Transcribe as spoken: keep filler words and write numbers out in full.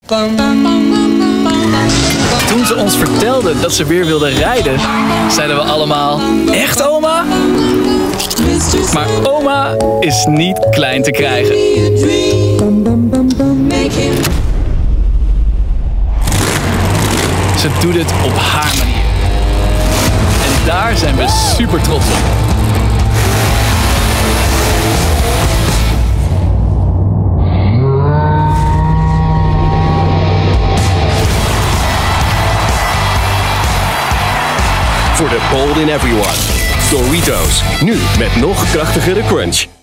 Toen ze ons vertelde dat ze weer wilde rijden, zeiden we allemaal: echt oma? Maar oma is niet klein te krijgen. Ze doet het op haar manier. En daar zijn we super trots op. Voor de bold in everyone. Doritos, nu met nog krachtigere crunch.